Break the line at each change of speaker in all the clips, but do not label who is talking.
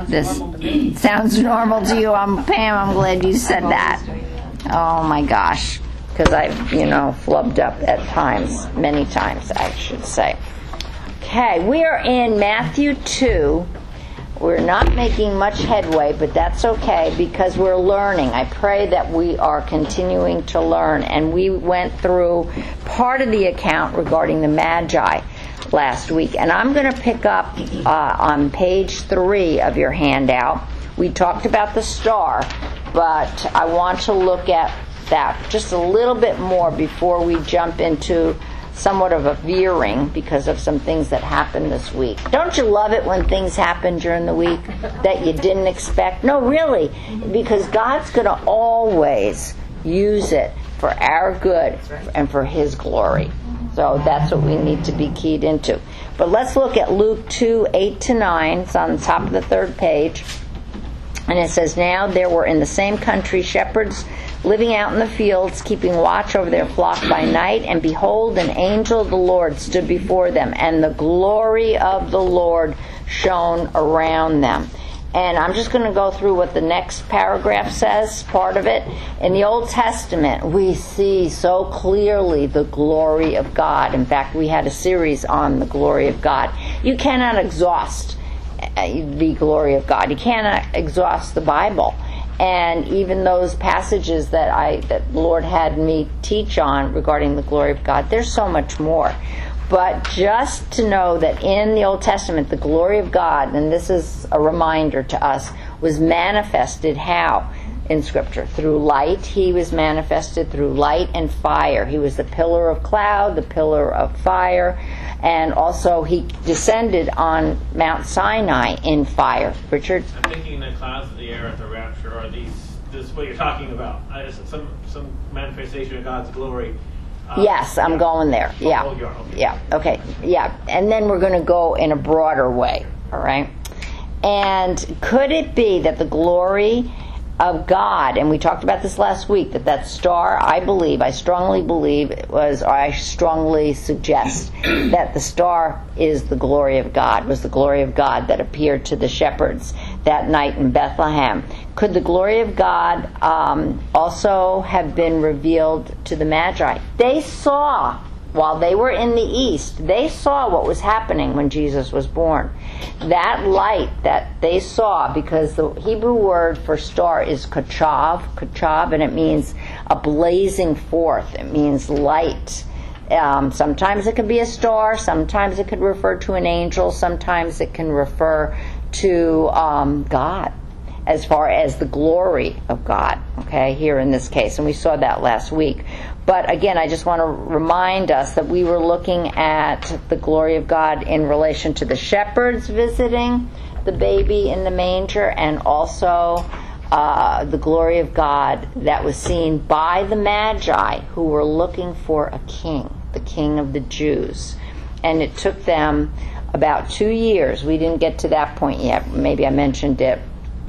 This sounds normal to you. Pam, I'm glad you said that. Oh my gosh. Because I've, flubbed up at times. Many times, I should say. Okay, we are in Matthew 2. We're not making much headway, but that's okay because we're learning. I pray that we are continuing to learn. And we went through part of the account regarding the Magi last week. And I'm going to pick up on page 3 of your handout. We talked about the star, but I want to look at that just a little bit more before we jump into somewhat of a veering because of some things that happened this week. Don't you love it when things happen during the week that you didn't expect? No, really, because God's going to always use it for our good and for His glory. So that's what we need to be keyed into. But let's look at Luke 2, 8-9. It's on the top of the 3rd page. And it says, "Now there were in the same country shepherds living out in the fields, keeping watch over their flock by night. And behold, an angel of the Lord stood before them, and the glory of the Lord shone around them." And I'm just going to go through what the next paragraph says, part of it. In the Old Testament, we see so clearly the glory of God. In fact, we had a series on the glory of God. You cannot exhaust the glory of God. You cannot exhaust the Bible. And even those passages that the Lord had me teach on regarding the glory of God, there's so much more. But just to know that in the Old Testament, the glory of God, and this is a reminder to us, was manifested how? In Scripture. Through light. He was manifested through light and fire. He was the pillar of cloud, the pillar of fire, and also He descended on Mount Sinai in fire. Richard?
I'm thinking the clouds of the air at the rapture are this what you're talking about. Some manifestation of God's glory.
Yes, I'm going there. Yeah.
Okay.
Yeah. Okay. Yeah. And then we're going to go in a broader way. All right. And could it be that the glory of God, and we talked about this last week, that star, I strongly believe it was, or I strongly suggest that the star is the glory of God, was the glory of God that appeared to the shepherds that night in Bethlehem. Could the glory of God also have been revealed to the Magi? They saw, while they were in the east, they saw what was happening when Jesus was born. That light that they saw, because the Hebrew word for star is kachav, and it means a blazing forth. It means light. Sometimes it can be a star, sometimes it could refer to an angel, sometimes it can refer to God, as far as the glory of God, okay, here in this case. And we saw that last week. But again, I just want to remind us that we were looking at the glory of God in relation to the shepherds visiting the baby in the manger, and also the glory of God that was seen by the Magi who were looking for a king, the King of the Jews. And it took them about 2 years. We didn't get to that point yet. Maybe I mentioned it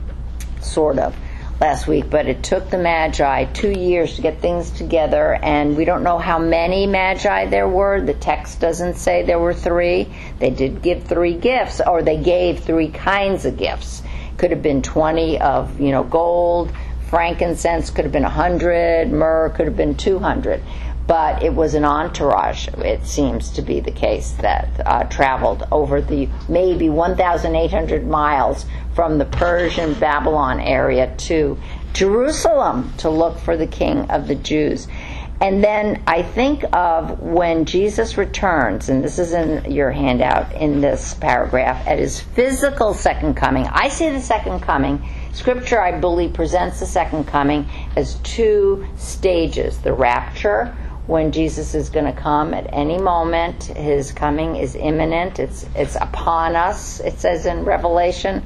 sort of last week, but it took the Magi 2 years to get things together, and we don't know how many Magi there were. The text doesn't say there were 3. They did give 3 gifts, or they gave 3 kinds of gifts. Could have been 20 of gold, frankincense could have been 100, myrrh could have been 200. But it was an entourage, it seems to be the case, that traveled over the maybe 1,800 miles from the Persian Babylon area to Jerusalem to look for the King of the Jews. And then I think of when Jesus returns, and this is in your handout in this paragraph, at His physical second coming. I see the second coming. Scripture, I believe, presents the second coming as 2 stages. The rapture, when Jesus is going to come at any moment. His coming is imminent. It's upon us, it says in Revelation.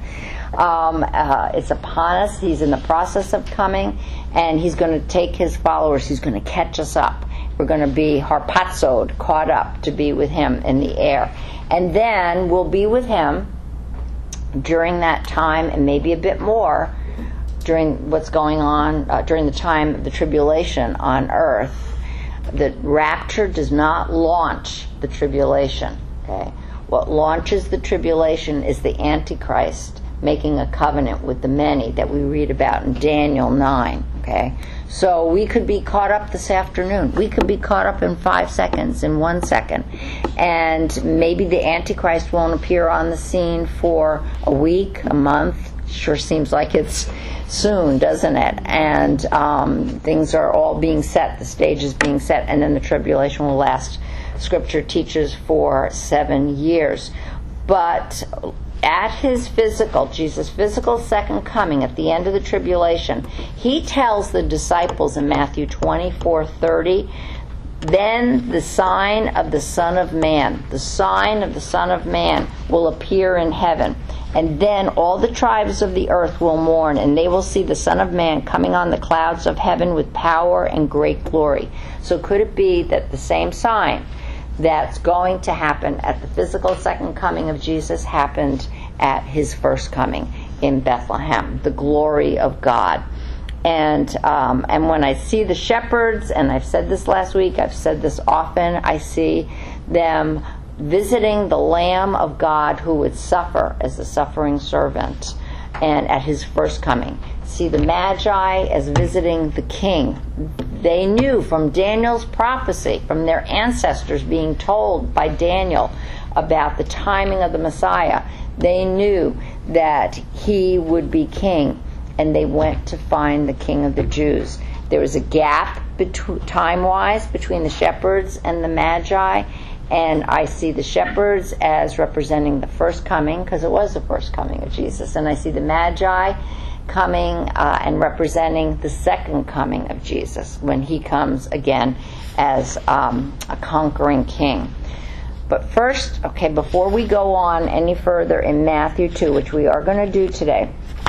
It's upon us. He's in the process of coming, and He's going to take His followers. He's going to catch us up. We're going to be harpazoed, caught up to be with Him in the air. And then we'll be with Him during that time, and maybe a bit more, during what's going on during the time of the tribulation on earth. The rapture does not launch the tribulation. Okay, what launches the tribulation is the Antichrist making a covenant with the many that we read about in Daniel 9. Okay? So we could be caught up this afternoon. We could be caught up in 5 seconds, in 1 second. And maybe the Antichrist won't appear on the scene for a week, a month. Sure seems like it's soon, doesn't it? And things are all being set. The stage is being set. And then the tribulation will last, Scripture teaches, for 7 years. But at his physical, Jesus' physical second coming, at the end of the tribulation, he tells the disciples in Matthew 24:30, then the sign of the Son of Man, the sign of the Son of Man will appear in heaven. And then all the tribes of the earth will mourn, and they will see the Son of Man coming on the clouds of heaven with power and great glory. So could it be that the same sign that's going to happen at the physical second coming of Jesus happened at his first coming in Bethlehem, the glory of God? And when I see the shepherds, and I've said this last week, I've said this often, I see them visiting the Lamb of God who would suffer as the suffering servant, and at his first coming. See the Magi as visiting the King. They knew from Daniel's prophecy, from their ancestors being told by Daniel about the timing of the Messiah, they knew that he would be king, and they went to find the King of the Jews. There was a gap time-wise between the shepherds and the Magi, and I see the shepherds as representing the first coming, because it was the first coming of Jesus, and I see the Magi coming and representing the second coming of Jesus, when he comes again as a conquering king. But first, okay, before we go on any further in Matthew 2, which we are going to do today,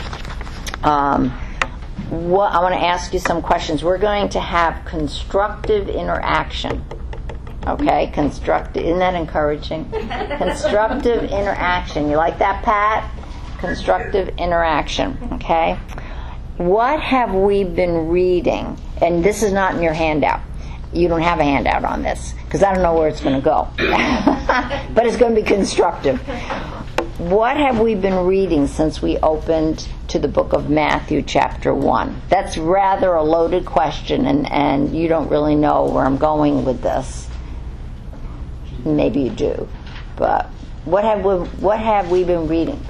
I want to ask you some questions. We're going to have constructive interaction. Okay, constructive, isn't that encouraging? Constructive interaction. You like that, Pat? Constructive interaction. Okay. What have we been reading? And this is not in your handout. You don't have a handout on this, because I don't know where it's going to go. But it's going to be constructive. What have we been reading since we opened to the book of Matthew chapter 1? That's rather a loaded question, and you don't really know where I'm going with this. Maybe you do. But what have we been reading?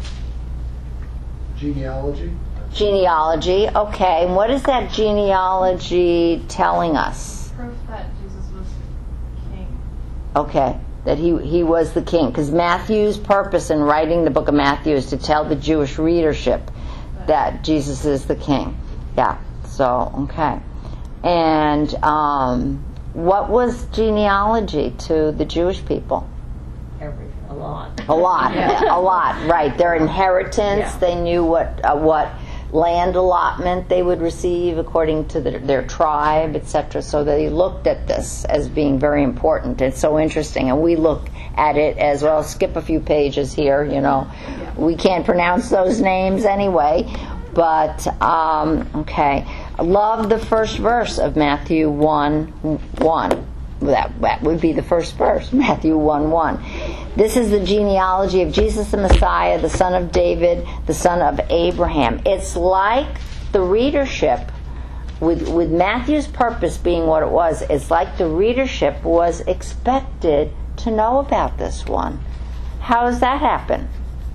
Genealogy.
Genealogy, okay. And what is that genealogy telling us?
Proof that Jesus was king.
Okay, that he was the king. Because Matthew's purpose in writing the book of Matthew is to tell the Jewish readership that Jesus is the king. Yeah, so, okay. And what was genealogy to the Jewish people?
A lot.
A lot,
Yeah.
a lot, right. Their inheritance,
Yeah.
they knew what land allotment they would receive according to their tribe, etc. So they looked at this as being very important. It's so interesting, and we look at it as, well, skip a few pages here, you know.
Yeah.
We can't pronounce those names anyway. But, okay. I love the first verse of Matthew 1:1. That would be the first verse, Matthew 1:1. This is the genealogy of Jesus the Messiah, the son of David, the son of Abraham. It's like the readership, with Matthew's purpose being what it was, it's like the readership was expected to know about this one. How does that happen?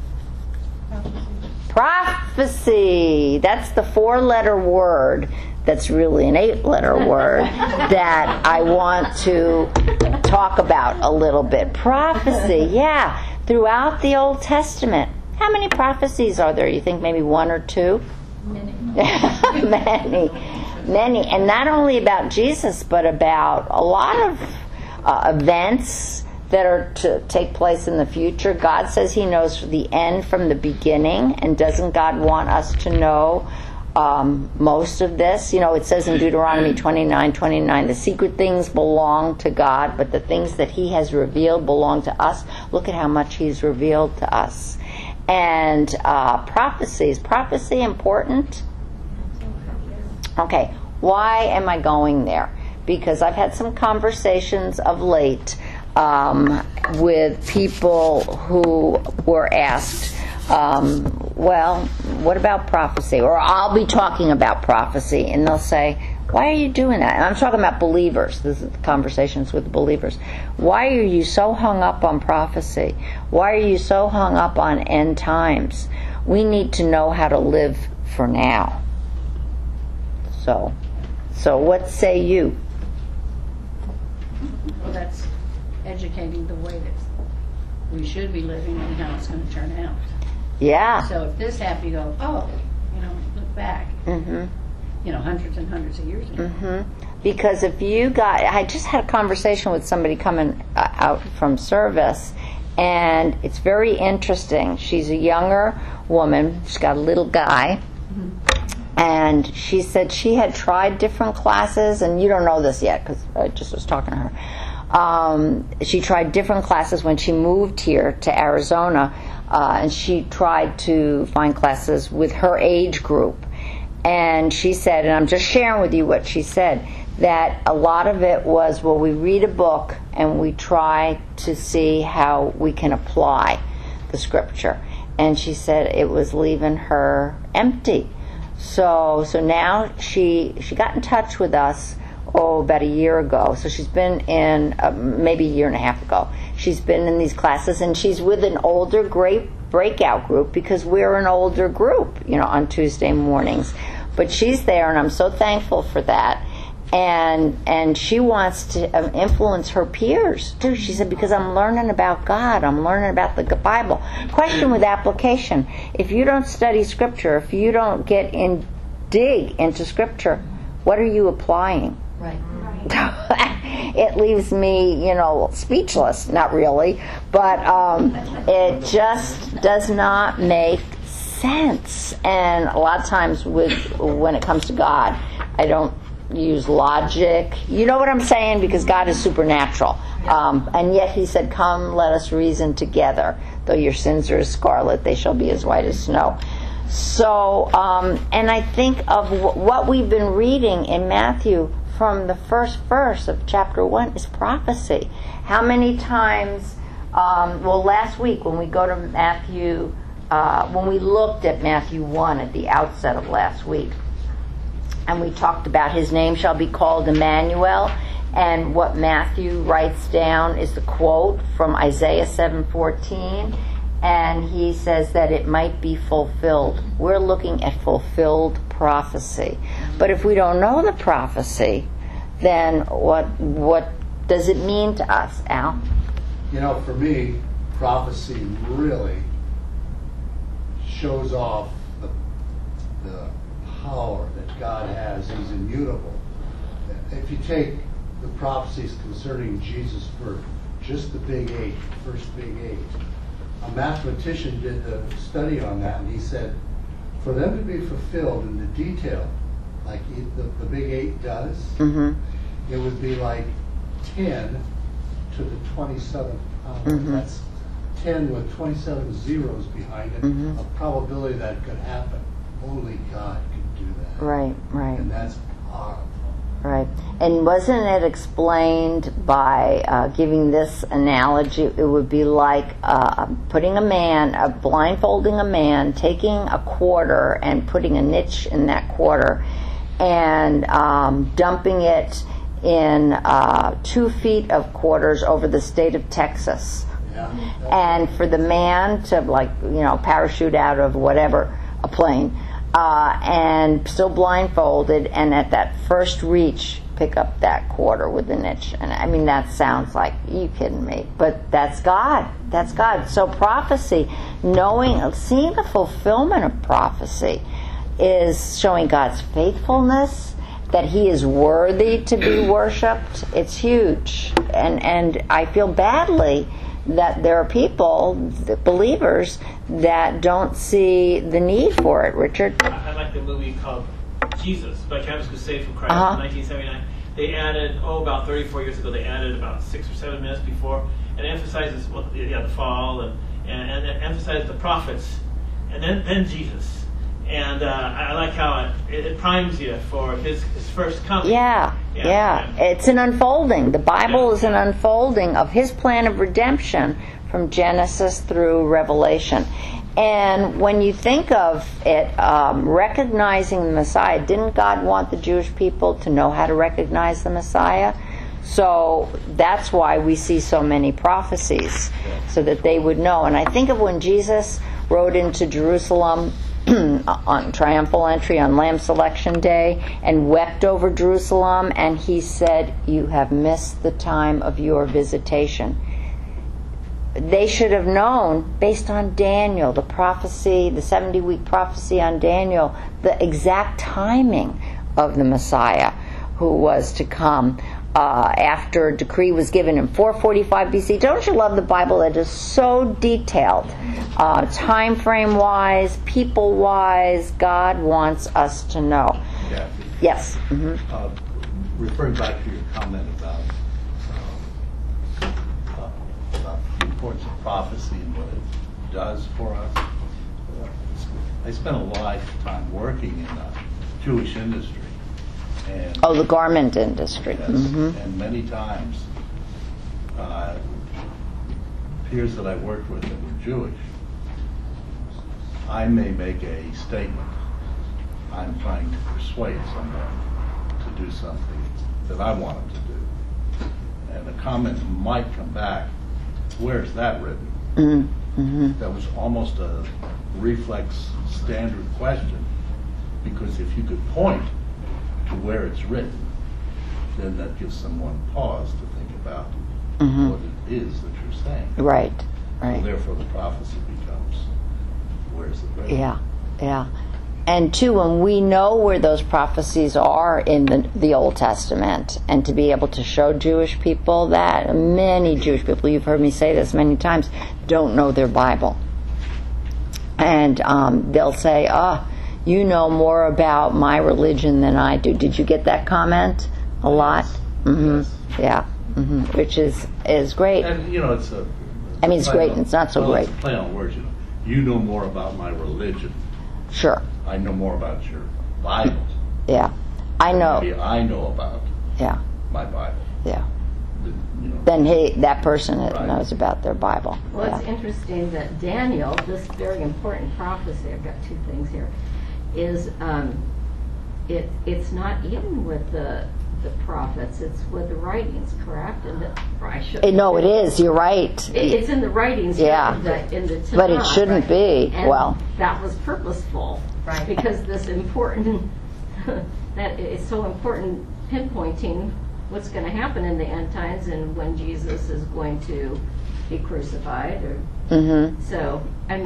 Prophecy. That's the 4-letter word that's really an 8-letter word that I want to talk about a little bit. Prophecy, yeah. Throughout the Old Testament. How many prophecies are there? You think maybe 1 or 2?
Many.
Many. And not only about Jesus, but about a lot of events that are to take place in the future. God says he knows the end from the beginning, and doesn't God want us to know most of this? You know, it says in Deuteronomy 29:29, the secret things belong to God, but the things that he has revealed belong to us. Look at how much he's revealed to us. And prophecy. Is prophecy important? Okay, why am I going there? Because I've had some conversations of late with people who were asked, well, what about prophecy? Or I'll be talking about prophecy, and they'll say, why are you doing that? And I'm talking about believers. This is conversations with believers. Why are you so hung up on prophecy? Why are you so hung up on end times? We need to know how to live for now. So what say you?
Well, that's educating the way that we should be living and how it's going to turn out.
Yeah.
So if this happened, you go, oh, look back.
Mm-hmm.
Hundreds and hundreds of years ago.
Mm-hmm. Because if you got, I just had a conversation with somebody coming out from service, and it's very interesting. She's a younger woman. She's got a little guy. And she said she had tried different classes, and you don't know this yet because I just was talking to her. She tried different classes when she moved here to Arizona, and she tried to find classes with her age group. And she said, and I'm just sharing with you what she said, that a lot of it was, well, we read a book and we try to see how we can apply the scripture. And she said it was leaving her empty. So now she got in touch with us, about a year ago. So she's been in, maybe a year and a half ago. She's been in these classes, and she's with an older breakout group because we're an older group, on Tuesday mornings. But she's there, and I'm so thankful for that. And she wants to influence her peers too. She said, because I'm learning about God, I'm learning about the Bible. Question with application: if you don't study Scripture, if you don't dig into Scripture, what are you applying?
Right.
It leaves me, speechless. Not really, but it just does not make sense. And a lot of times, when it comes to God, I don't use logic. You know what I'm saying? Because God is supernatural. And yet He said, "Come, let us reason together. Though your sins are as scarlet, they shall be as white as snow." So, and I think of what we've been reading in Matthew from the first verse of chapter 1 is prophecy. How many times, last week when we go to Matthew, when we looked at Matthew 1 at the outset of last week, and we talked about His name shall be called Emmanuel, and what Matthew writes down is the quote from Isaiah 7:14, and he says that it might be fulfilled. We're looking at fulfilled prophecy. But if we don't know the prophecy, then what does it mean to us, Al?
For me, prophecy really shows off the power that God has. He's immutable. If you take the prophecies concerning Jesus for just the big eight, the first big eight, a mathematician did the study on that, and he said, for them to be fulfilled in the detail, like the big eight does, it would be like 10 to the 27th power. That's 10 with 27 zeros behind it, a probability that could happen. Only God could do that.
Right.
And that's powerful.
Right. And wasn't it explained by giving this analogy? It would be like blindfolding a man, taking a quarter and putting a niche in that quarter, and dumping it in 2 feet of quarters over the state of Texas.
Yeah.
And for the man to parachute out of whatever, a plane, and still blindfolded, and at that first reach pick up that quarter with the niche. And I mean, that sounds like, you kidding me? But that's God. That's God. So prophecy, seeing the fulfillment of prophecy, is showing God's faithfulness, that He is worthy to be worshipped. It's huge. And I feel badly that there are people, believers, that don't see the need for it. Richard?
I like the movie called Jesus by Campus Crusade for Christ in 1979. They added, about 34 years ago, they added about 6 or 7 minutes before, and it emphasizes the fall, and it emphasizes the prophets, and then Jesus. And I like how it primes you for his first coming.
Yeah. It's an unfolding. The Bible is an unfolding of His plan of redemption from Genesis through Revelation. And when you think of it, recognizing the Messiah, didn't God want the Jewish people to know how to recognize the Messiah? So that's why we see so many prophecies, so that they would know. And I think of when Jesus rode into Jerusalem on triumphal entry on Lamb Selection Day and wept over Jerusalem, and he said, "You have missed the time of your visitation." They should have known, based on Daniel, the prophecy, the 70-week prophecy on Daniel, the exact timing of the Messiah who was to come after a decree was given in 445 BC. Don't you love the Bible? It is so detailed, time frame wise, people wise. God wants us to know.
Yeah.
Yes. Mm-hmm.
Referring back to your comment about the importance of prophecy and what it does for us, I spent a lot of time working in the Jewish industry. And
Oh, the garment industry.
yes,
Mm-hmm.
and many times, peers that I worked with that were Jewish, I may make a statement. I'm trying to persuade someone to do something that I want them to do. And a comment might come back, where's that written?
Mm-hmm.
That was almost a reflex standard question, because if you could point to where it's written, then that gives someone pause to think about
Mhm.
what it is that you're saying.
Right.
So
Right.
therefore the prophecy becomes, where's it written?
Yeah. Yeah. And two, when we know where those prophecies are in the Old Testament, and to be able to show Jewish people that, many Jewish people, you've heard me say this many times, don't know their Bible. And they'll say, you know more about my religion than I do. Did you get that comment a lot? Mm-hmm.
Yes.
Yeah. Mm-hmm. Which is great.
And, you know, it's a...
I mean, it's great and it's not so great.
It's a play on words, you know. You know more about my religion.
Sure.
I know more about your Bible.
Yeah. I know.
Maybe I know about
Yeah.
my Bible.
Yeah.
You know.
Then that person
Right.
knows about their Bible.
Well,
Yeah.
it's interesting that Daniel, this very important prophecy, I've got two things here, is it's not even with the prophets, it's with the writings, correct? And I should.
No, it is. You're right.
It's in the writings.
Yeah.
In the Tanakh,
But it shouldn't be.
And
Well.
that was purposeful,
Right.
because this important that it's so important pinpointing what's going to happen in the end times and when Jesus is going to be crucified.
Mm-hmm.
So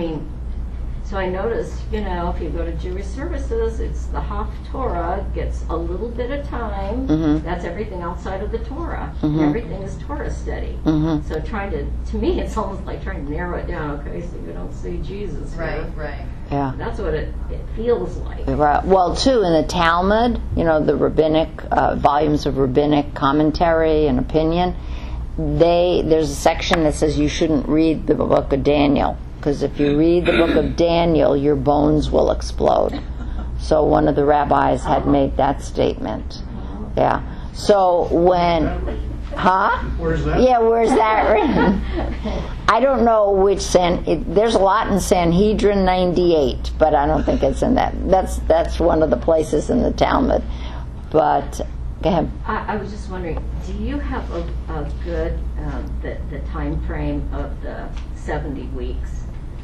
I noticed, if you go to Jewish services, it's the Haftorah gets a little bit of time.
Mhm.
That's everything outside of the Torah.
Mhm.
Everything is Torah study.
Mhm.
So to me, it's almost like trying to narrow it down. Okay, so you don't see Jesus here.
Right.
Yeah.
That's what it feels like.
Right. Well, too, in the Talmud, the rabbinic volumes of rabbinic commentary and opinion, there's a section that says you shouldn't read the book of Daniel, because if you read the book of Daniel, your bones will explode. So one of the rabbis had made that statement. Yeah. So when,
Where's that?
Yeah, where's that written? I don't know which there's a lot in Sanhedrin 98, but I don't think it's in that. That's one of the places in the Talmud. But go ahead.
I was just wondering, do you have a good the time frame of the 70 weeks?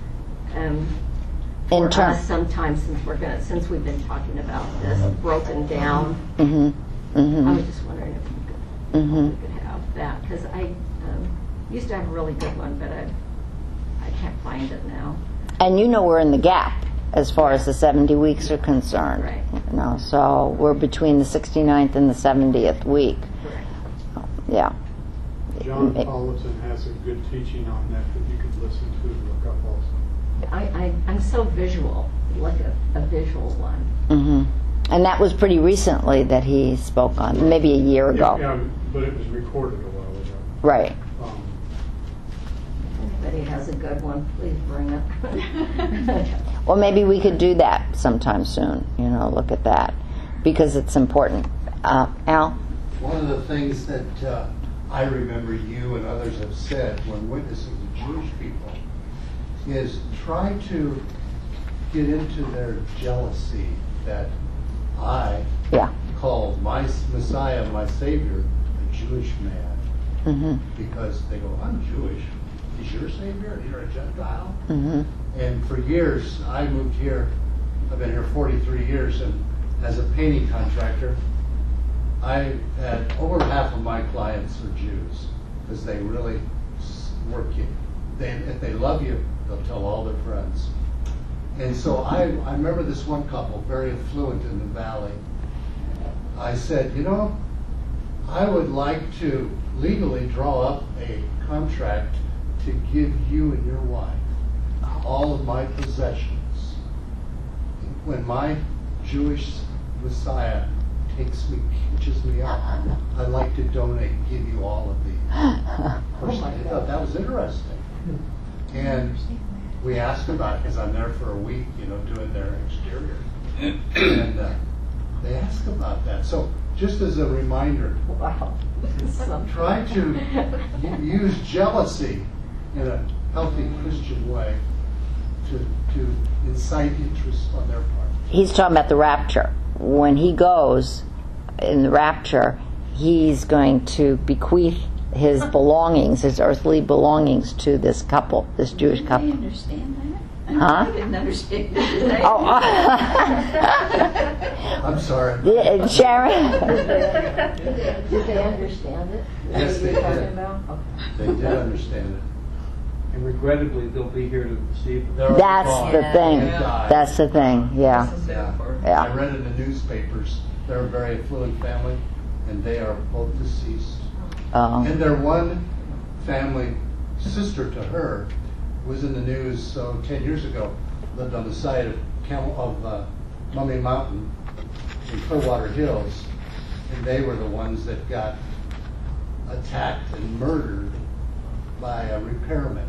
In
For
terms,
us, sometimes since we've been talking about this broken down,
mm-hmm,
I
mm-hmm,
was just wondering if
mm-hmm.
we could have that, because I used to have a really good one, but I can't find it now.
And we're in the gap as far as the 70 weeks are concerned.
Right.
So we're between the 69th and the 70th week.
Correct.
Yeah.
John Paulson has a good teaching on that you could listen to and look up also.
I'm so visual, like a visual one.
Mm-hmm. And that was pretty recently that he spoke on, maybe a year ago.
Yeah, but it was recorded a while ago.
Right.
If anybody has a good one, please bring it.
Well, maybe we could do that sometime soon, look at that, because it's important. Al?
One of the things that I remember you and others have said when witnessing to Jewish people is try to get into their jealousy that I
Yeah.
called my Messiah, my Savior, a Jewish man.
Mm-hmm.
Because they go, I'm Jewish. He's your Savior and you're a Gentile?
Mm-hmm.
And for years, I moved here. I've been here 43 years, and as a painting contractor, I had over half of my clients are Jews because they really work you. If they love you, they'll tell all their friends. And so I remember this one couple, very affluent in the valley. I said, I would like to legally draw up a contract to give you and your wife all of my possessions. When my Jewish Messiah catches me up, I'd like to donate, give you all of these. Personally, I thought that was interesting. And we asked about it because I'm there for a week, doing their exterior. And they asked about that. So just as a reminder,
Wow.
try to use jealousy in a healthy Christian way to incite interest on their part.
He's talking about the rapture. When he goes in the rapture, he's going to bequeath his belongings, his earthly belongings, to this couple, this Jewish couple.
I understand that.
Huh?
I didn't understand that.
Oh,
I'm sorry.
Sharon?
Did they understand it?
Yes,
What
they
you're talking
did.
about? Okay.
They did understand it.
And regrettably, they'll be here to receive them.
They're
That's
gone.
the thing.
They died.
That's the thing. Yeah.
Yeah.
Yeah.
I read in the newspapers. They're a very affluent family, and they are both deceased. And their one family, sister to her, was in the news 10 years ago, lived on the side of Mummy Mountain in Clearwater Hills, and they were the ones that got attacked and murdered by a repairman.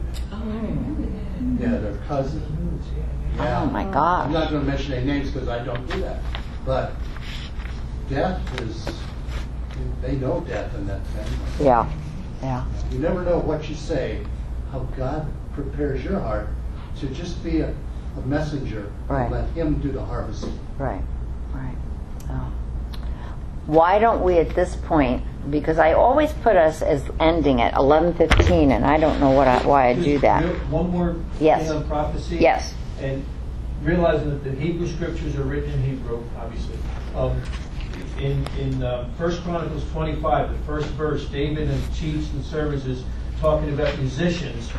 Yeah, their cousin. Yeah.
Oh my
I'm
gosh.
not going to mention any names because I don't do that. But death they know death in that family.
Yeah. Yeah.
You never know what you say, how God prepares your heart to just be a messenger
Right.
and let Him do the harvesting.
Right. Right. So, why don't we at this point, because I always put us as ending at 11:15, and I don't know why I do that.
One more
Yes.
thing on prophecy.
Yes.
And realizing that the Hebrew scriptures are written in Hebrew, obviously. In 1 Chronicles 25, the first verse, David and chiefs and servants is talking about musicians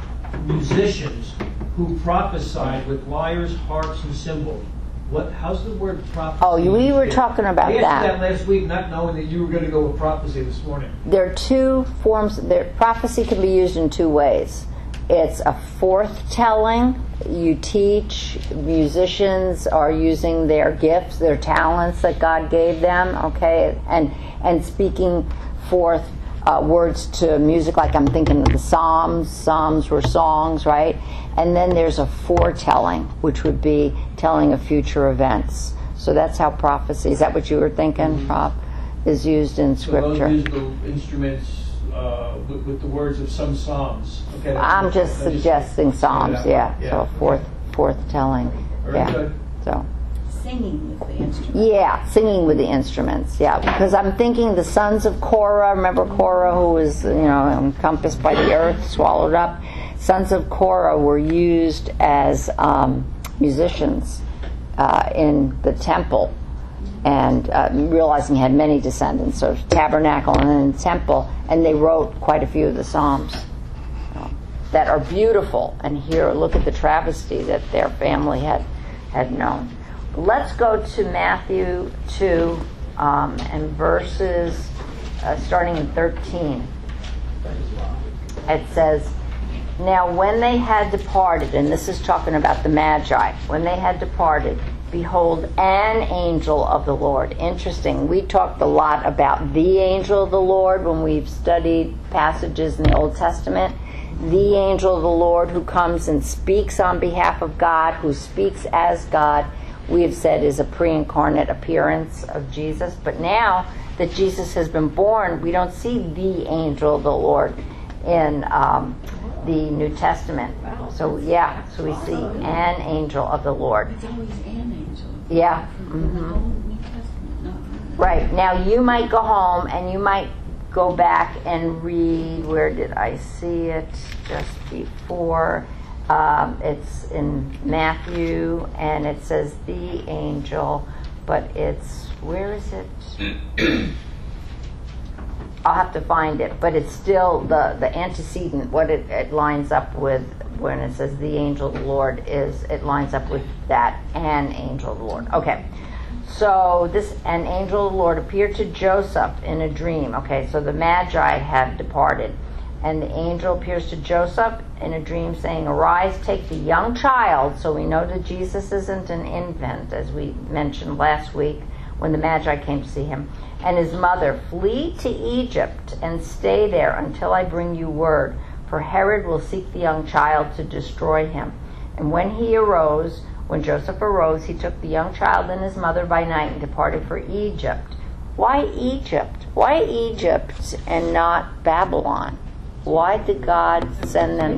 who prophesied with lyres, harps, and cymbals. How's the word prophecy?
Oh, we
used
were
there?
talking about
I asked
that.
last week, not knowing that you were going to go with prophecy this morning.
There are two forms. Prophecy can be used in two ways. It's a forthtelling. You teach. Musicians are using their gifts, their talents that God gave them, okay, and speaking forth words to music, like I'm thinking of the Psalms. Psalms were songs, right? And then there's a foretelling, which would be telling of future events. So that's how prophecy, is that what you were thinking, Rob, is used in
So those
Scripture?
musical instruments with the words of some psalms. Okay,
I'm just suggesting Psalms, yeah. So forthtelling,
Very
yeah.
good.
So
Singing with the instrument.
yeah, singing with the instruments, yeah. Because I'm thinking the sons of Korah. Remember Korah, who was encompassed by the earth, swallowed up. Sons of Korah were used as musicians in the temple, and realizing he had many descendants, so tabernacle and then temple, and they wrote quite a few of the Psalms that are beautiful. And here, look at the travesty that their family had known. Let's go to Matthew 2 and verses starting in 13. It says, "Now when they had departed," and this is talking about the Magi, "when they had departed, behold, an angel of the Lord." Interesting. We talked a lot about the angel of the Lord when we've studied passages in the Old Testament. The angel of the Lord who comes and speaks on behalf of God, who speaks as God, we have said is a pre-incarnate appearance of Jesus. But now that Jesus has been born, we don't see the angel of the Lord in the New Testament. So yeah, so we see an angel of the Lord.
It's always an angel.
Yeah.
From the whole New Testament. No.
Right. Now you might go home and you might go back and read, where did I see it just before? It's in Matthew, and it says the angel, but it's, where is it? I'll have to find it, but it's still the antecedent, what it lines up with when it says the angel of the Lord is, it lines up with that, an angel of the Lord. Okay. So an angel of the Lord appeared to Joseph in a dream. Okay, so the Magi had departed. And the angel appears to Joseph in a dream saying, "Arise, take the young child." So we know that Jesus isn't an infant, as we mentioned last week when the Magi came to see him. "And his mother, flee to Egypt and stay there until I bring you word. For Herod will seek the young child to destroy him." And when Joseph arose, he took the young child and his mother by night and departed for Egypt. Why Egypt? Why Egypt and not Babylon? Why did God send them?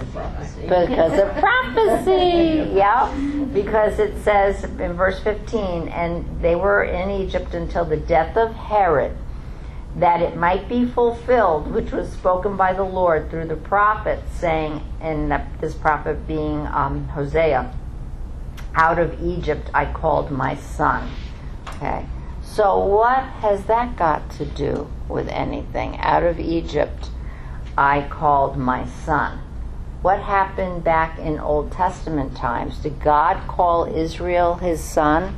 Because of prophecy. Yeah. Because it says in verse 15, "And they were in Egypt until the death of Herod, that it might be fulfilled, which was spoken by the Lord through the prophet, saying," and this prophet being Hosea, "Out of Egypt I called my son." Okay. So what has that got to do with anything? Out of Egypt I called my son. What happened back in Old Testament times? Did God call Israel his son?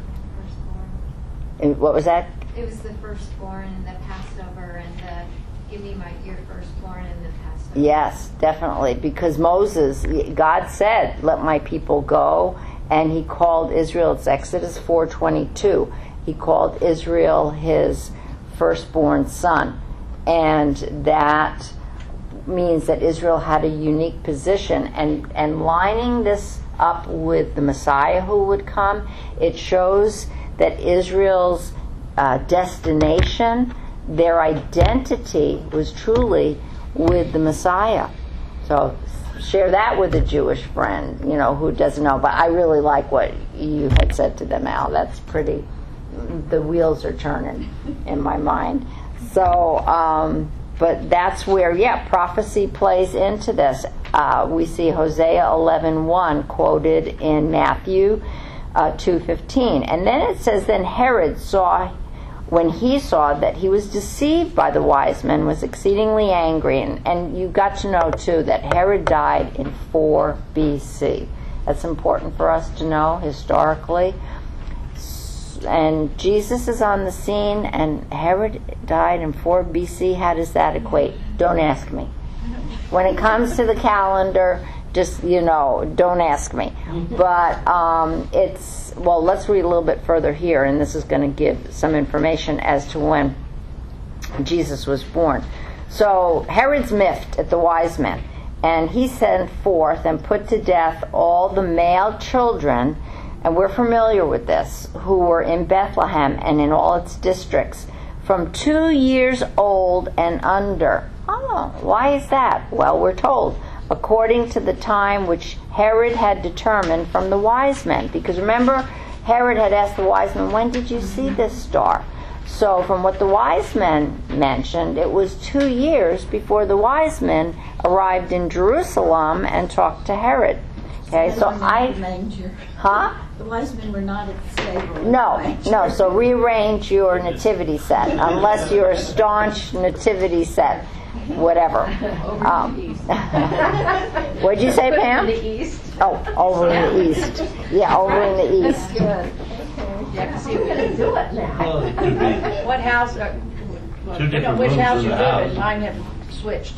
Firstborn.
What was that?
It was the firstborn and the Passover and the give me your firstborn and the Passover.
Yes, definitely. Because Moses, God said, "Let my people go," and he called Israel. It's Exodus 4:22. He called Israel his firstborn son, and that means that Israel had a unique position, and lining this up with the Messiah who would come, it shows that Israel's destination, their identity was truly with the Messiah. So share that with a Jewish friend, who doesn't know. But I really like what you had said to them, Al. That's pretty, the wheels are turning in my mind. So, but that's where, prophecy plays into this. We see Hosea 11:1 quoted in Matthew 2:15. And then it says, "Then Herod when he saw that he was deceived by the wise men, was exceedingly angry." And you got to know, too, that Herod died in 4 BC. That's important for us to know historically. And Jesus is on the scene, and Herod died in 4 BC. How does that equate? Don't ask me. When it comes to the calendar, just, don't ask me. But let's read a little bit further here, and this is going to give some information as to when Jesus was born. So Herod's miffed at the wise men, and he sent forth and put to death all the male children, and we're familiar with this, who were in Bethlehem and in all its districts, from 2 years old and under. Oh, why is that? Well, we're told, according to the time which Herod had determined from the wise men. Because remember, Herod had asked the wise men, "When did you see this star?" So from what the wise men mentioned, it was 2 years before the wise men arrived in Jerusalem and talked to Herod. Okay, so
The wise men were not at the stable.
No. So rearrange your nativity set, unless you're a staunch nativity set, whatever. What'd you say, Pam?
The east.
Oh, over in the east. Yeah, over in the east.
Yeah, see, we're going to do it now.
Well, it could be
What house?
two different
Which
rooms
house
in
you
the
live
house.
in? Mine have switched.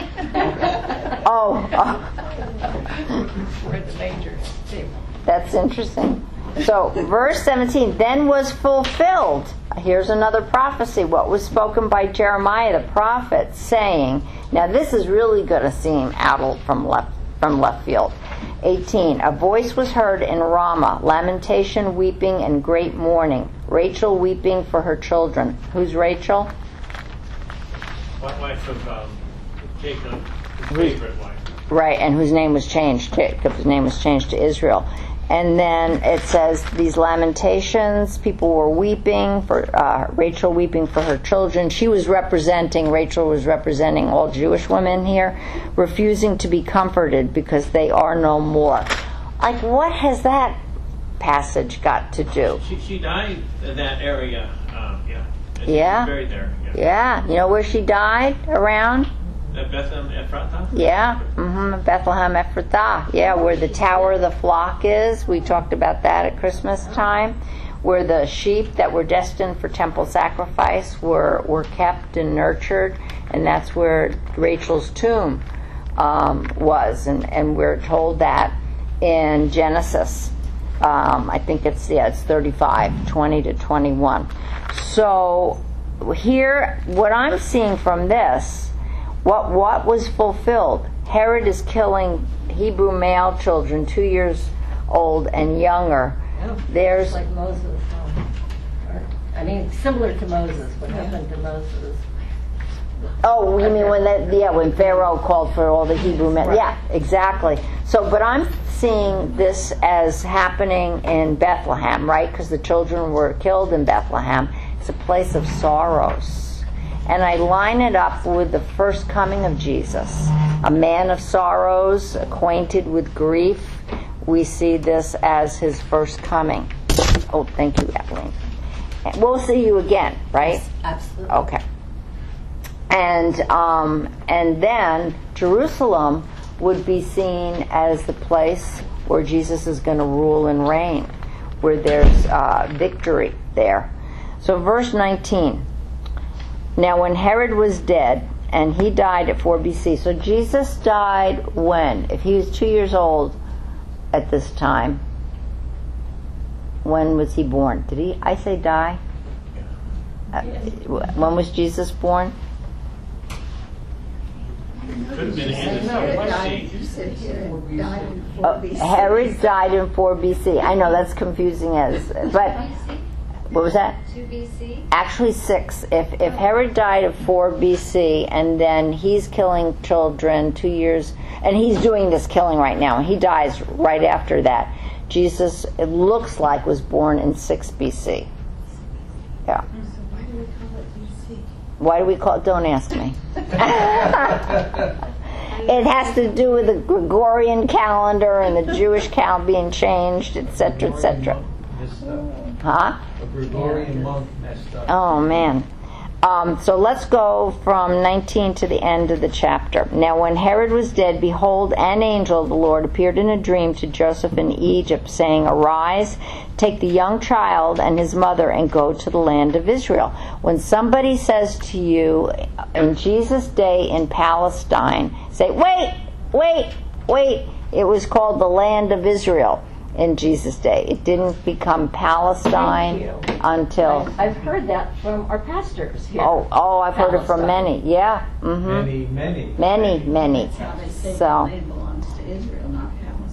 Oh,
We're at the major table.
that's interesting. So, verse 17, then was fulfilled. Here's another prophecy, what was spoken by Jeremiah the prophet, saying, now this is really going to seem out from left field. 18, a voice was heard in Ramah, lamentation, weeping, and great mourning. Rachel weeping for her children. Who's Rachel?
Wife of Jacob, his favorite wife.
Right, and whose name was changed to, Jacob's name was changed to Israel. And then it says these lamentations, people were weeping, for Rachel weeping for her children. Rachel was representing all Jewish women here, refusing to be comforted because they are no more. Like, what has that passage got to do?
She died in that area, yeah. And
Yeah?
She was buried there, yeah.
Yeah, you know where she died? Around?
Bethlehem Ephrathah?
Yeah, Bethlehem Ephrathah. Yeah, where the Tower of the Flock is. We talked about that at Christmas time. Where the sheep that were destined for temple sacrifice were kept and nurtured. And that's where Rachel's tomb was. And we're told that in Genesis. I think it's 35, 20 to 21. So here, what I'm seeing from this, what was fulfilled? Herod is killing Hebrew male children 2 years old and younger. There's
like Moses. Similar to Moses. What happened to Moses?
Oh, you mean when Pharaoh called for all the Hebrew men?
Right.
Yeah, exactly. So, but I'm seeing this as happening in Bethlehem, right? Because the children were killed in Bethlehem. It's a place of sorrows. And I line it up with the first coming of Jesus. A man of sorrows, acquainted with grief. We see this as his first coming. Oh, thank you, Evelyn. We'll see you again, right?
Yes, absolutely.
Okay. And then Jerusalem would be seen as the place where Jesus is going to rule and reign, where there's victory there. So verse 19. Now when Herod was dead, and he died at 4 BC. So Jesus died when? If he was 2 years old at this time, when was he born? I say die? When was Jesus born?
Could have been Herod.
You said Herod died in 4 BC.
Herod died in 4 BC. I know that's confusing but what was that?
2 BC?
Actually 6. If Herod died at 4 BC and then he's killing children 2 years, and he's doing this killing right now, and he dies right after that. Jesus, it looks like, was born in 6 BC. Yeah.
So why do we call it BC?
Why do we call it? Don't ask me. It has to do with the Gregorian calendar and the Jewish calendar being changed, etc., etc. Huh?
A Gregorian month messed up.
Oh, man. So let's go from 19 to the end of the chapter. Now when Herod was dead, behold, an angel of the Lord appeared in a dream to Joseph in Egypt, saying, Arise, take the young child and his mother and go to the land of Israel. When somebody says to you, in Jesus' day in Palestine, say, wait, it was called the land of Israel. In Jesus' day. It didn't become Palestine until...
I've heard that from our pastors here.
Oh, I've heard it from many. Yeah.
Many.
Many. So,
It belongs to Israel, not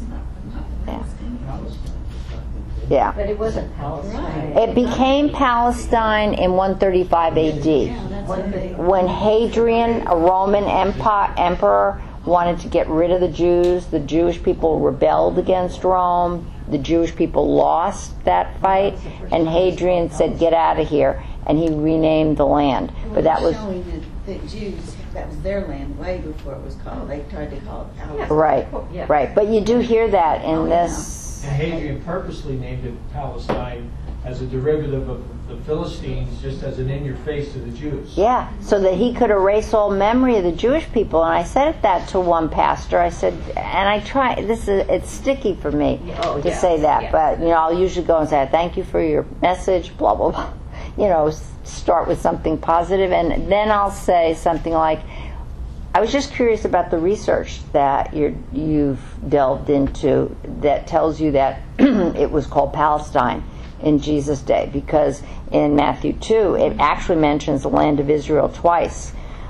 Palestine.
yeah.
But it wasn't Palestine.
It became Palestine in 135 AD. When Hadrian, a Roman emperor, wanted to get rid of the Jews, the Jewish people rebelled against Rome. The Jewish people lost that fight, and Hadrian said, get out of here, and he renamed the land. But that was
showing that the Jews, that was their land way before it was called. They tried to call it Palestine.
right. But you do hear that in this.
And Hadrian purposely named it Palestine as a derivative of the Philistines, just as an in-your-face to the Jews.
Yeah, so that he could erase all memory of the Jewish people. And I said that to one pastor. I said, and I try, it's sticky for me to say that. But, I'll usually go and say, thank you for your message, blah, blah, blah. Start with something positive. And then I'll say something like, I was just curious about the research that you've delved into that tells you that it was called Palestine in Jesus' day, because in Matthew 2 it actually mentions the land of Israel twice,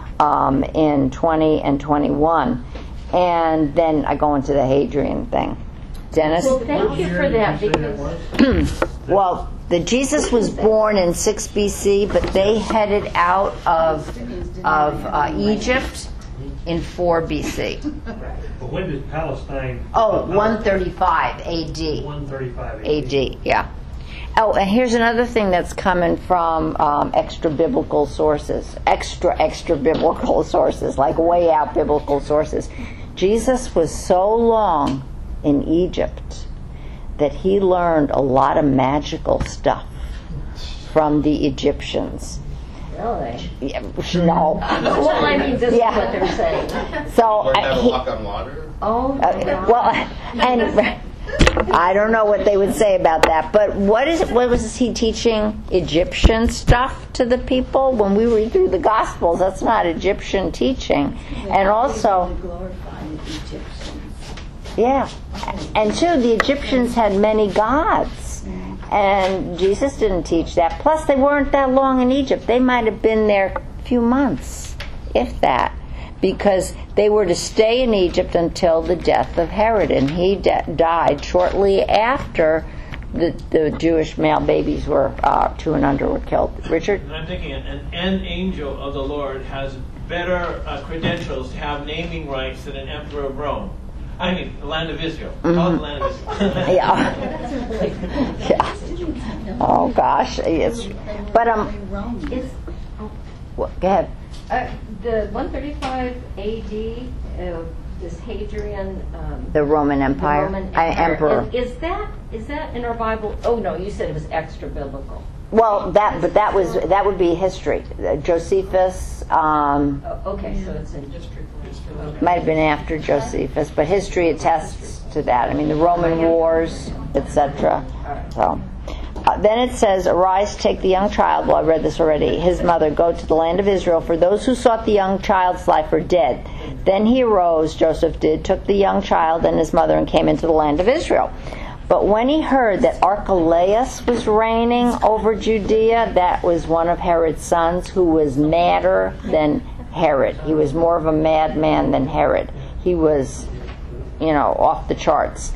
in 20 and 21, and then I go into the Hadrian thing. Dennis?
Well, thank you for that, because
well, Jesus was born in 6 BC, but they headed out of Egypt in 4 BC.
But when did Palestine?
Oh, 135 AD.
135
AD, yeah. Oh, and here's another thing that's coming from extra biblical sources, extra biblical sources, like way out biblical sources. Jesus was so long in Egypt that he learned a lot of magical stuff from the Egyptians.
Really?
Yeah, no.
Well, I mean, this is what they're saying.
So
Learn how to walk on water?
Oh,
well, and I don't know what they would say about that, but what was he teaching Egyptian stuff to the people? When we read through the Gospels, that's not Egyptian teaching. And also,
glorifying the Egyptians.
yeah, and too, the Egyptians had many gods, and Jesus didn't teach that. Plus, they weren't that long in Egypt. They might have been there a few months, if that, because they were to stay in Egypt until the death of Herod, and he died shortly after the Jewish male babies were 2 and under were killed. Richard?
I'm thinking an angel of the Lord has better credentials to have naming rights than an emperor of Rome. I mean, the land of Israel. Call it the land of Israel.
Yeah. Oh gosh, yes. But
It's,
go ahead.
the 135 AD, this Hadrian,
The Roman Empire, emperor.
Is that in our Bible? Oh no, you said it was extra biblical.
Well, that would be history. Josephus.
Okay, so it's in history.
Might have been after Josephus, but history attests to that. I mean, the Roman wars, etc. So. Then it says, "Arise, take the young child." Well, I read this already. His mother, go to the land of Israel, for those who sought the young child's life are dead. Then he arose, Joseph did, took the young child and his mother and came into the land of Israel. But when he heard that Archelaus was reigning over Judea, that was one of Herod's sons, who was madder than Herod. He was more of a madman than Herod. He was, off the charts.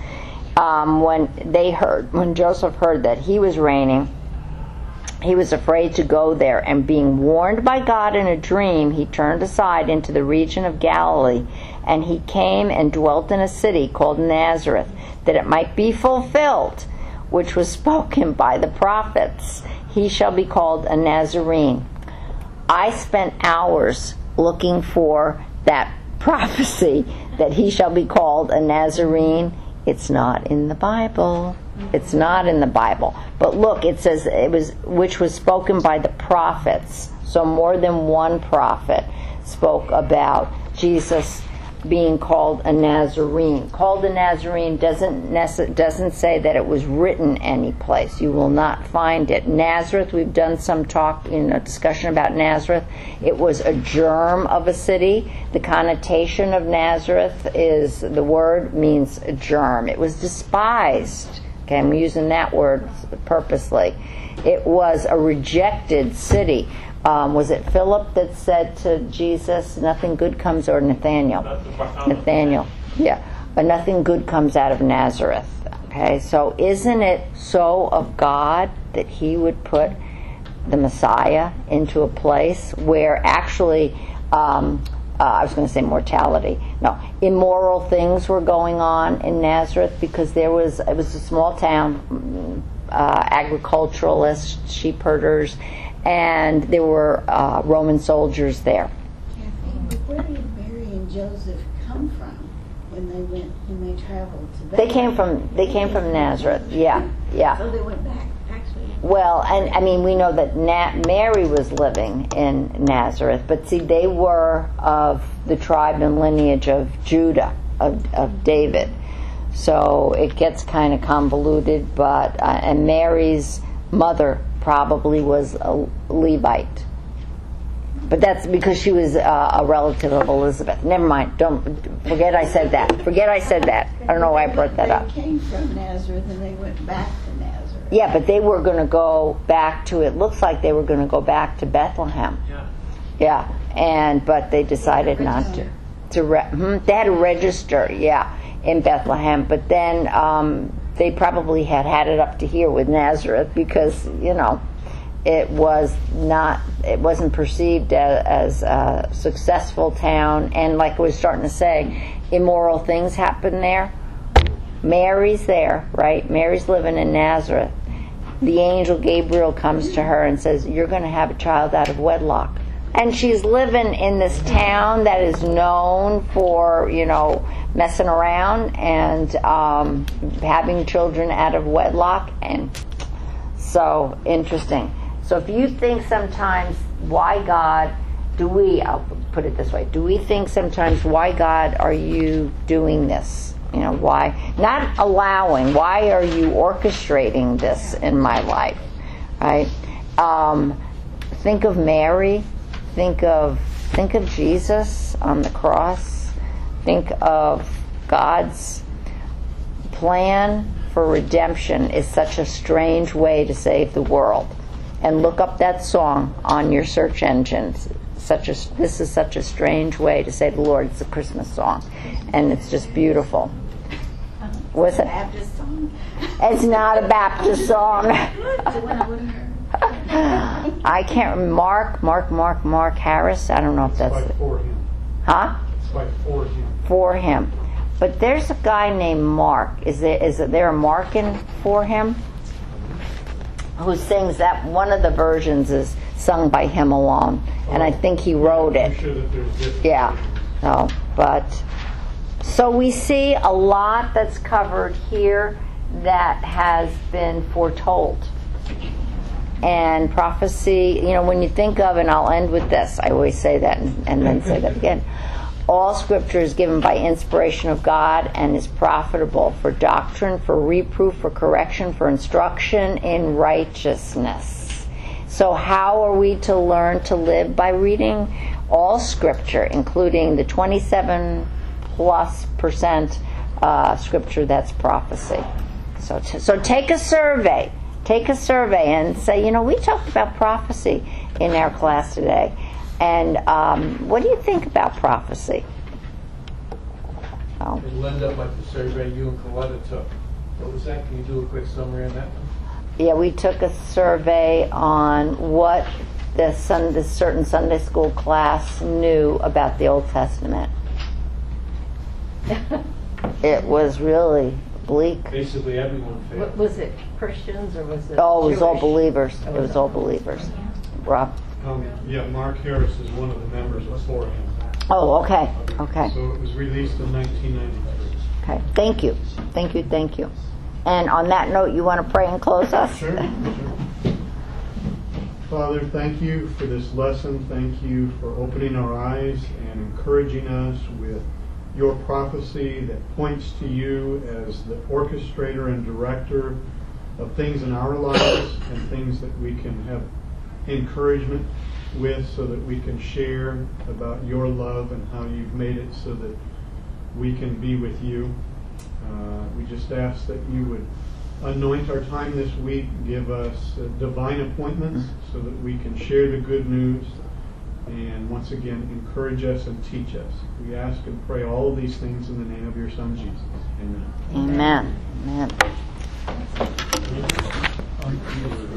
When Joseph heard that he was reigning, he was afraid to go there, and being warned by God in a dream, he turned aside into the region of Galilee, and he came and dwelt in a city called Nazareth, that it might be fulfilled, which was spoken by the prophets, he shall be called a Nazarene. I spent hours looking for that prophecy that he shall be called a Nazarene. It's not in the Bible. It's not in the Bible. But look, it says it was which was spoken by the prophets. So more than one prophet spoke about Jesus being called a Nazarene. Called a Nazarene doesn't say that it was written any place. You will not find it. Nazareth, we've done some talk in a discussion about Nazareth. It was a germ of a city. The connotation of Nazareth is, the word means a germ. It was despised. Okay, I'm using that word purposely. It was a rejected city. Was it Philip that said to Jesus, nothing good comes, or Nathaniel? Nathaniel, yeah. But nothing good comes out of Nazareth. Okay, so isn't it so of God that he would put the Messiah into a place where actually, I was going to say mortality. No, immoral things were going on in Nazareth, because it was a small town, agriculturalists, sheep herders, and there were Roman soldiers there.
Where did Mary and Joseph come from when they traveled to Bethlehem?
They came from Nazareth. Yeah.
So they went back, actually.
Well, and I mean, we know that Mary was living in Nazareth, but see, they were of the tribe and lineage of Judah, of David. So it gets kind of convoluted, but and Mary's mother probably was a Levite, but that's because she was a relative of Elizabeth. Never mind. Forget I said that. I don't know why I brought that up.
They came from Nazareth and they went back to Nazareth.
Yeah, but they were going to go back to. It looks like they were going to go back to Bethlehem. Yeah, but they decided not to. They had to register. Yeah, in Bethlehem, but then they probably had it up to here with Nazareth, because it wasn't perceived as a successful town, and like I was starting to say, immoral things happen there. Mary's there, right? Mary's living in Nazareth. The angel Gabriel comes to her and says, you're going to have a child out of wedlock. And she's living in this town that is known for, messing around and having children out of wedlock. And so, interesting. So if you think sometimes, why God, I'll put it this way, do we think sometimes, why God are you doing this? Why? Not allowing, why are you orchestrating this in my life? Right? Think of Mary. Think of Jesus on the cross. Think of God's plan for redemption is such a strange way to save the world. And look up that song on your search engines. This is such a strange way to save the Lord. It's a Christmas song, and it's just beautiful. Was it?
Baptist song.
It's not a Baptist song. I can't remember. Mark Harris. I don't know if that's
It's by For Him.
Huh?
It's by For Him.
For Him. But there's a guy named Mark. Is there a Mark in For Him? Who sings that? One of the versions is sung by him alone, and I think he wrote it.
I'm sure that there's different.
Yeah. No, but so we see a lot that's covered here that has been foretold. And prophecy, when you think of, and I'll end with this, I always say that and then say that again. All scripture is given by inspiration of God and is profitable for doctrine, for reproof, for correction, for instruction in righteousness. So how are we to learn to live? By reading all scripture, including the 27+% scripture that's prophecy. So take a survey. Take a survey and say, we talked about prophecy in our class today. And what do you think about prophecy? Oh.
It'll end up like the survey you and Coletta took. What was that? Can you do a quick summary on that one?
Yeah, we took a survey on what this certain Sunday school class knew about the Old Testament. It was really bleak.
Basically, everyone failed.
Was it Christians or was it?
Oh, it was all
Jewish?
believers. It was all believers. Rob?
Mark Harris is one of the members of For Him.
Oh, okay. Okay.
So it was released in 1993.
Okay. Thank you. And on that note, you want to pray and close us?
Sure. Father, thank you for this lesson. Thank you for opening our eyes and encouraging us with your prophecy that points to you as the orchestrator and director of things in our lives and things that we can have encouragement with, so that we can share about your love and how you've made it so that we can be with you. We just ask that you would anoint our time this week, give us divine appointments so that we can share the good news, and once again encourage us and teach us. We ask and pray all of these things in the name of your Son Jesus. Amen.
Amen. Amen.